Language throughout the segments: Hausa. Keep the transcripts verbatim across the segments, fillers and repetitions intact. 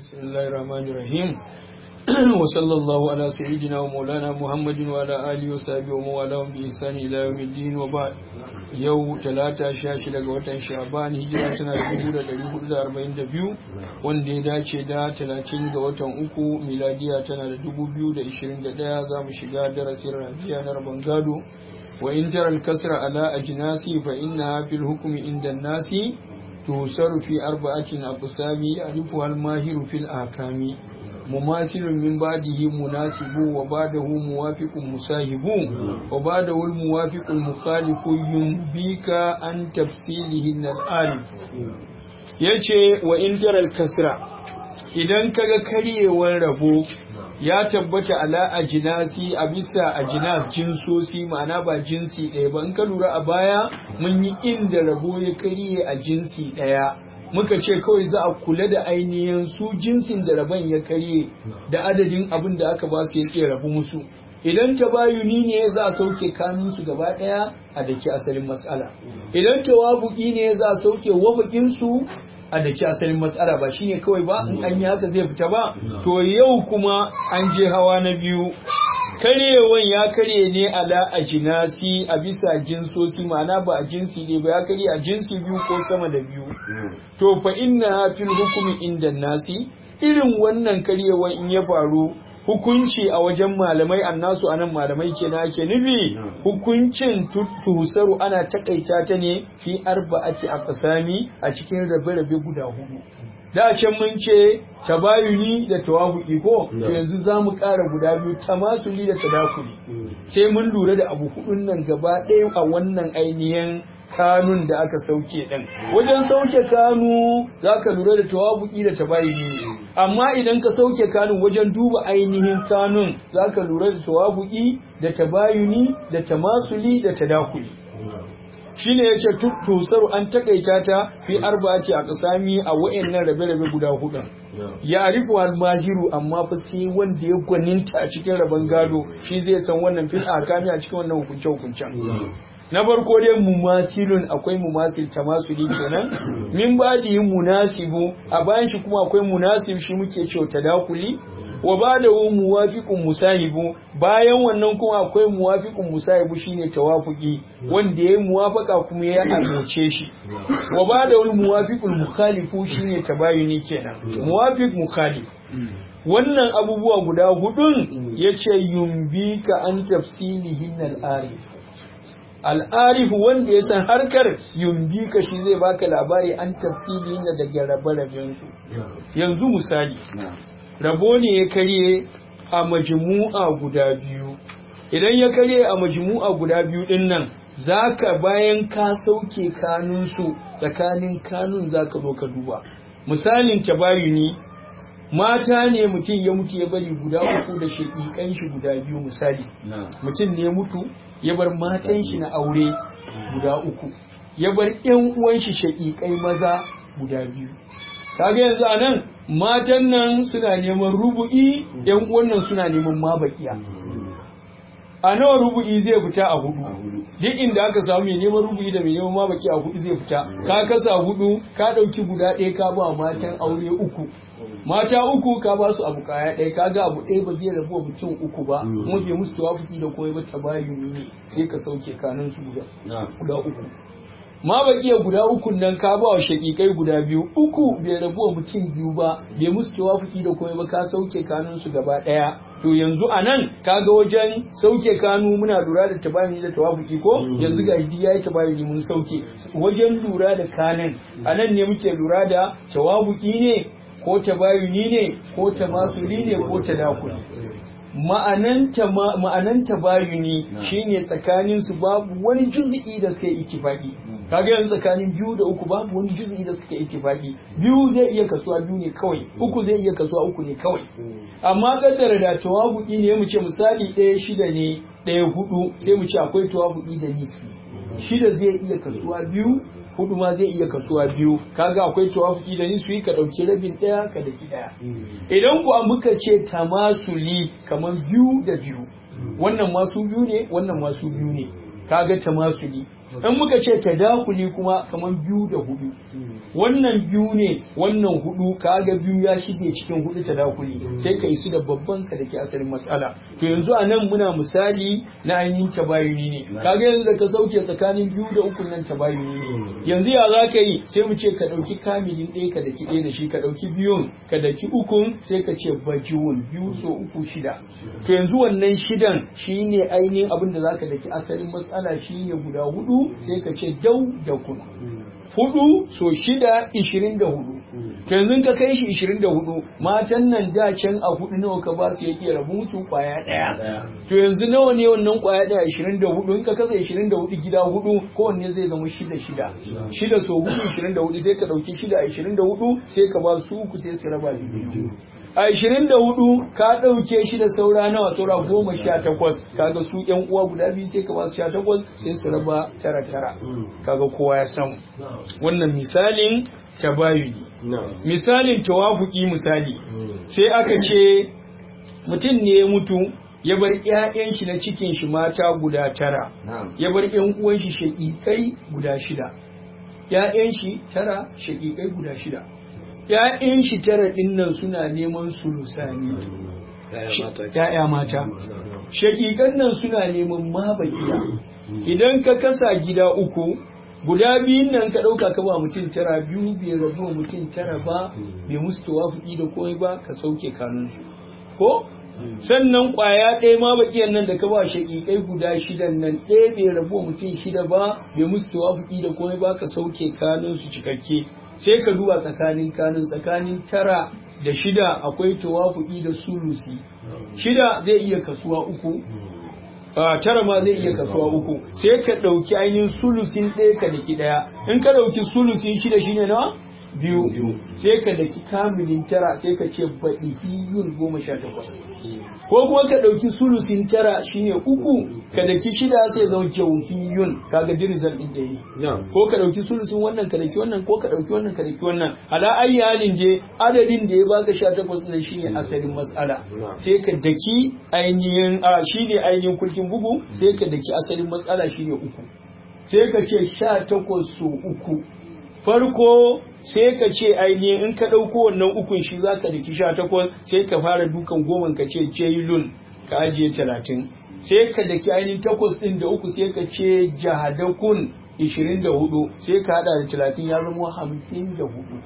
بسم الله الرحمن الرحيم وصلى الله على سيدنا ومولانا محمد وعلى آله وصحبه وموالاهم بإحسان إلى يوم الدين وبعد يوم ثلاثة شاشة لغوة شعبان هجرة سنة dubu ɗaya da ɗari hudu da arba'in da biyu wanda ya dace da talatin ga watan uku miladiya tana da dubu biyu da ishirin da ɗaya za mu shiga darasin rajiya na rabon gado wa in tara al-kasra ala ajnasi fa innaha fil hukmi inda an-nasi tusar fi arba'atin aqsami alifu al-mahiru fil ahkami mumasilun min ba'dihi munasibu wa ba'dahu muwafiqun musahibu wa ba'dahu al-muwafiqu al-mukhalifu yumbika an tafsilihi al-alif yace wa in tara al-kasra idan kaga karyewar rabo ya tabbata ala ajinasi a bisa ajinas jinsosi ma'ana ba jinsi ɗaya ba in ka lura a baya mun yi inda rabo ya karye a jinsi ɗaya muka ce kawai za a kula da ainihin su jinsin da rabon ya karye da adadin abin da aka ba su ya ce rabu musu idan tabayuni ne za a sauke kanunsu gaba ɗaya a daki asalin matsala idan tawafuki ne za a sauke wafakinsu a daki asalin matsala ba shine kawai ba in an yi haka zai fita ba to yau kuma an je hawa na biyu karyewan ya karye ne ala a jinasi a bisa jinsosi ma'ana ba a jinsi ne ba ya karye a jinsi biyu ko sama da biyu to fa inna fil hukumi inda nasi irin wannan karyewan in ya faru hukunci a wajen malamai annasu anan malamai kenan ake nufi hukuncin tusaru ana takaita ta ne fi arba'ati aqsami a cikin rabe-rabe guda hudu da can mun ce tabayuni da tawafuki ko yanzu zamu ƙara guda biyu tamasuli da tadakuli sai mun lura da abu hudun nan gaba ɗaya a wannan ainihin kanun da aka sauke ɗin wajen sauke kanu za ka lura da tawafuki da tabayuni amma idan ka sauke kanun wajen duba ainihin kanun za ka lura da tawafuki da tabayuni da tamasuli da tadakuli shine yace tusaru an takaita ta fi arba'ati a kasami a wayannan rabe-rabe guda hudu ya arifu al-mahiru amma fa sai wanda ya gwaninta a cikin raban gado shi zai san wannan fil akami a cikin wannan hukunce hukuncen na farko dai mumasilun akwai mumasil tamasuli kenan min badi munasibu a bayan shi kuma akwai munasib shi muke cewa tadakuli wa ba'dahu muwafiqun musahibu bayan wannan kuma akwai muwafiqun musahibu shine tawafuki wanda yayi muwafaka kuma ya amince shi wa ba'dahu muwafiqul mukhalifu shine tabayuni kenan muwafiq mukhalif wannan abubuwa guda hudun yace yumbika an tafsilihin al-arif al-arif wanda ya san harkar yumbika shi zai baka labari an tafsilihin daga rabe-raben su yanzu misali rabo ne ya karye a majmu'a guda biyu idan ya karye a majmu'a guda biyu din nan zaka bayan ka sauke kanunsu tsakanin kanun zaka zo ka duba misalin tabayuni mata ne mutum ya mutu ya bari guda uku da shaƙiƙan shi guda biyu misali mutum ne mutu ya bar matan shi na aure guda uku ya bar ƴan uwan shi shaƙiƙai maza guda biyu kaga yanzu anan matan nan suna neman rubu'i yan uwan nan suna neman mabakiya a nawa rubu'i zai fita a hudu duk inda aka samu mai neman rubu'i da mai neman mabakiya a hudu zai fita ka kasa hudu ka dauki guda ɗaya ka ba matan aure uku mata uku ka ba su abu kaya ɗaya kaga abu ɗaya ba zai rabu mutum uku ba kuma bai musu tawafuki da komai ba tabayuni ne sai ka sauke kanun su guda uku ma bakiya guda uku nan ka ba wa shakikai guda biyu uku bai rabu wa mutum biyu ba bai musu tawafuki da komai ba ka sauke kanun su gaba daya to yanzu anan kaga wajen sauke kanu muna lura da tabayuni da tawafuki ko yanzu ga hidi yayi tabayuni mun sauke wajen lura da kanan anan ne muke lura da tawafuki ne ko tabayuni ne ko tamasuli ne ko tadakul ma'anan tabayuni shine tsakanin su babu wani juz'i da suka yi ittifaqi kaga yanzu tsakanin biyu da uku babu wani juz'i da suka yi ittifaqi biyu zai iya kasuwa biyu ne kawai uku zai iya kasuwa uku ne kawai amma kaddara da tawafuki ne mu ce misali ɗaya shida ne ɗaya hudu sai mu ce akwai tawafuki da nisfi shida zai iya kasuwa biyu hudu ma zai iya kasuwa biyu kaga akwai tawafuki da nisfi ka dauki rabin daya ka daki daya idan ku muka ce tamasuli kaman biyu da biyu wannan masu biyu ne wannan masu biyu ne kaga tamasuli in muka ce tadakuli kuma kaman biyu da hudu wannan biyu ne wannan hudu kaga biyu ya shige cikin hudu tadakuli sai ka isu da babban ka dake asalin mas'ala to yanzu a nan muna misali na ainihin tabayuni ne kaga yanzu da ka sauke tsakanin biyu da uku nan tabayuni ne yanzu ya za ka yi sai mu ce ka dauki kamilin ɗaya ka daki ɗaya da shi ka dauki biyun ka daki ukun sai ka ce bajiwun biyu so uku shida to yanzu wannan shidan shine ainihin abin da zaka daki asalin mas'ala shine guda hudu sai ka ce dau da kun hudu so shida ishirin da hudu yanzu ka kai shi ishirin da hudu matan nan da can a hudu nawa ka ba su yake rabu su kwaya daya to yanzu nawa ne wannan kwaya daya ishirin da hudu in ka kasa ishirin da hudu gida hudu kowanne zai zama shida shida shida so hudu ishirin da hudu sai ka dauki shida ishirin da hudu sai ka ba su uku sai su raba biyu a ishirin da hudu ka ɗauke shi da saura nawa saura goma sha takwas kaga su yan uwa guda biyu sai ka ba su sha takwas sai su raba tara tara kaga kowa ya samu wannan misalin tabayuni misalin tawafuki misali sai aka ce mutum ne ya mutu ya bar ƴaƴan shi na cikin shi mata guda tara ya bar ƴan uwan shi shaƙiƙai guda shida ƴaƴan shi tara shaƙiƙai guda shida ‘ya'yan shi tara ɗin nan suna neman sulusani, ‘ya'ya mata, shakikan nan suna neman mabakiya, idan ka kasa gida uku, guda biyun nan ka ɗauka ka ba mutum tara biyu bai rabu mutum tara ba, bai musu tawafuki da komai ba ka sauke kanunsu. Ko? Sannan ƙwaya ɗaya ma bakiyan nan da ka ba shakikai guda shidan nan ɗaya bai rabu mutum shida ba, bai musu tawafuki da komai ba ka sauke kanunsu cikakke. Sai ka duba tsakanin kanin tsakanin tara da shida akwai tawafuki da sulusi shida zai iya kasuwa uku a tara ma zai iya kasuwa uku sai ka ɗauki ainihin sulusin ɗaya ka daki ɗaya in ka ɗauki sulusin shida shine nawa biyu sai ka daki kamilin tara sai ka ce baɗihiyun goma sha takwas ko kuma ka ɗauki sulusin tara shine uku ka daki shida sai zama jauhiyun kaga dirizal ɗin da yi ko ka ɗauki sulusin wannan ka daki wannan ko ka ɗauki wannan ka daki wannan ala ayi halin je adadin da ya baka sha takwas ɗin shine asalin matsala sai ka daki ainihin a shine ainihin kulkin bugu sai ka daki asalin matsala shine uku sai ka ce sha takwas so uku farko sai ka ce ainihin in ka ɗauko wannan ukun shi za ka daki sha takwas sai ka fara dukan goma ka ce jailun ka ajiye talatin sai ka daki ainihin takwas ɗin da uku sai ka ce jahadakun ishirin da hudu sai ka haɗa da talatin ya zama hamsin da hudu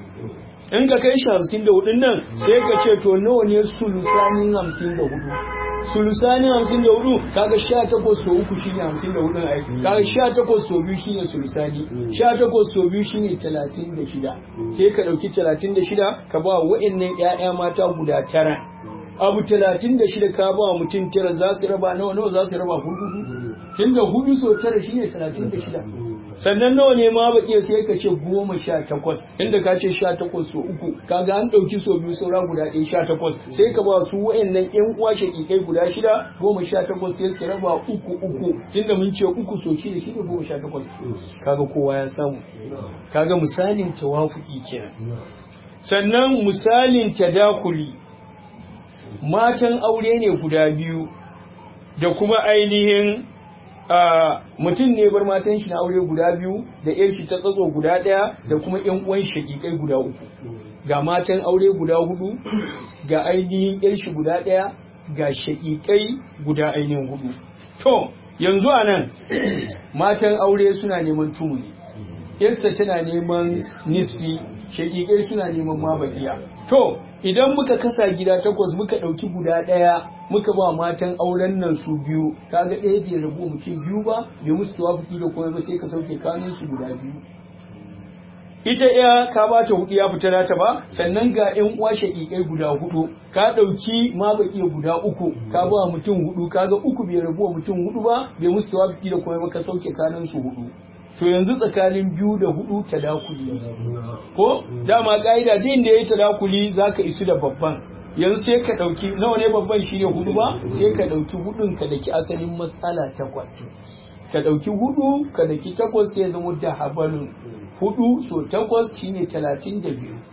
in ka kai shi hamsin da hudun nan sai ka ce to nawa ne sulusanin hamsin da hudu sulusanin hamsin da hudu kaga sha takwas so uku shine hamsin da hudun aiki kaga sha takwas so biyu shine sulusani sha takwas so biyu shine talatin da shida sai ka dauki talatin da shida ka ba wa'annan ƴaƴa mata guda tara abu talatin da shida ka ba mutum tara za su raba nawa nawa za su raba hudu tunda hudu so tara shine talatin da shida sannan nawa ne ma baki sai ka ce goma sha takwas inda ka ce sha takwas so uku kaga an ɗauki so biyu saura guda ɗaya sha takwas sai ka ba su wa'annan ƴan uwa shaƙiƙai guda shida goma sha takwas sai su raba uku uku tunda mun ce uku so shida shida goma sha takwas kaga kowa ya samu kaga misalin tawafuki kenan sannan misalin tadakuli matan aure ne guda biyu da kuma ainihin Uh, mutum ne bar matan shi na aure guda biyu da yar shi ta tsatso guda ɗaya da kuma ƴan uwan shakikai guda uku ga matan aure guda hudu ga ainihin yar shi guda ɗaya ga shakikai guda ainihin hudu to yanzu anan matan aure suna neman tumuli yarsa tana neman nisfi shakikai suna neman mabakiya to idan muka kasa gida takwas muka ɗauki guda ɗaya muka ba matan auren nan su biyu kaga ɗaya bai rabu mutum biyu ba bai musu tawafuki da komai ba sai ka sauke kanun su guda biyu ita ya ka ba ta hudu ya fita nata ba sannan ga ƴan uwa shaƙiƙai guda hudu ka ɗauki mabaki guda uku ka ba mutum hudu kaga uku bai rabu mutum hudu ba bai musu tawafuki da komai ba ka sauke kanun su hudu to yanzu tsakanin biyu da hudu tadakuli ko dama ka'ida din da yayi tadakuli zaka isu da babban yanzu sai ka dauki nawa ne babban shine hudu ba sai ka dauki hudun ka daki asalin matsala takwas ka dauki hudu ka daki takwas sai zama da habalun hudu so takwas shine talatin da biyu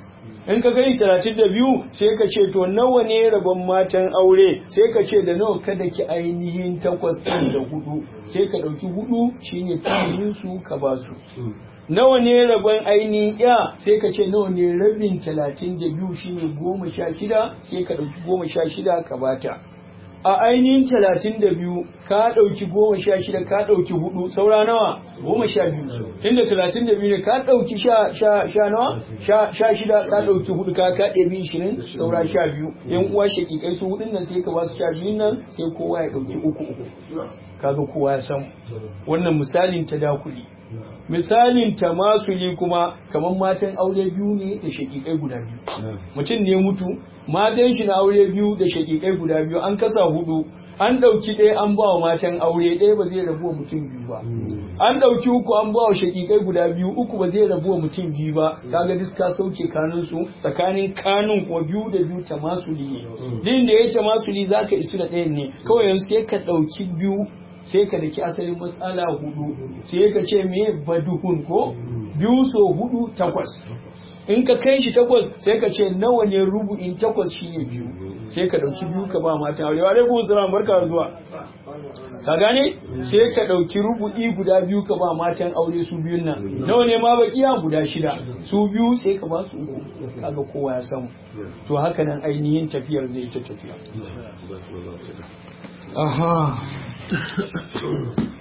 in ka kai talatin da biyu sai ka ce to nawa ne rabon matan aure sai ka ce da nawa kada ki ainihin takwas ɗin da hudu sai ka ɗauki hudu shine filin su ka ba su nawa ne rabon ainihin ya sai ka ce nawa ne rabin talatin da biyu shine goma sha shida sai ka ɗauki goma sha shida ka bata a ainihin talatin da biyu ka ɗauki goma sha shida ka ɗauki hudu saura nawa goma sha biyu inda talatin da biyu ne ka ɗauki sha sha sha nawa sha sha shida ka ɗauki hudu ka ka ɗabi ishirin saura sha biyu yan uwa shaƙiƙai su hudun nan sai ka ba su sha biyun nan sai kowa ya ɗauki uku uku kaga kowa ya san wannan misalin ta dakuli misalin tamasuli kuma kamar matan aure biyu ne da shaƙiƙai guda biyu mutum ne mutu matan shi na aure biyu da shaƙiƙai guda biyu an kasa hudu an ɗauki ɗaya an ba wa matan aure ɗaya ba zai rabu wa mutum biyu ba an ɗauki uku an ba wa shaƙiƙai guda biyu uku ba zai rabu wa mutum biyu ba kaga duk ka sauke kanun su tsakanin kanun ko biyu da biyu tamasuli ne din da ya tamasuli zaka isu da ɗayan ne kawai yanzu sai ka ɗauki biyu sai ka daki asalin matsala hudu sai ka ce me baduhun ko biyu so hudu takwas in ka kai shi takwas sai ka ce nawa ne rubu'in takwas shine biyu sai ka dauki biyu ka ba mata aure wa alaikum salam barka zuwa ka gane sai ka dauki rubu'i guda biyu ka ba matan aure su biyun nan nawa ne ma bakiya guda shida su biyu sai ka ba su uku kaga kowa ya samu to haka nan ainihin tafiyar zai ta tafiya aha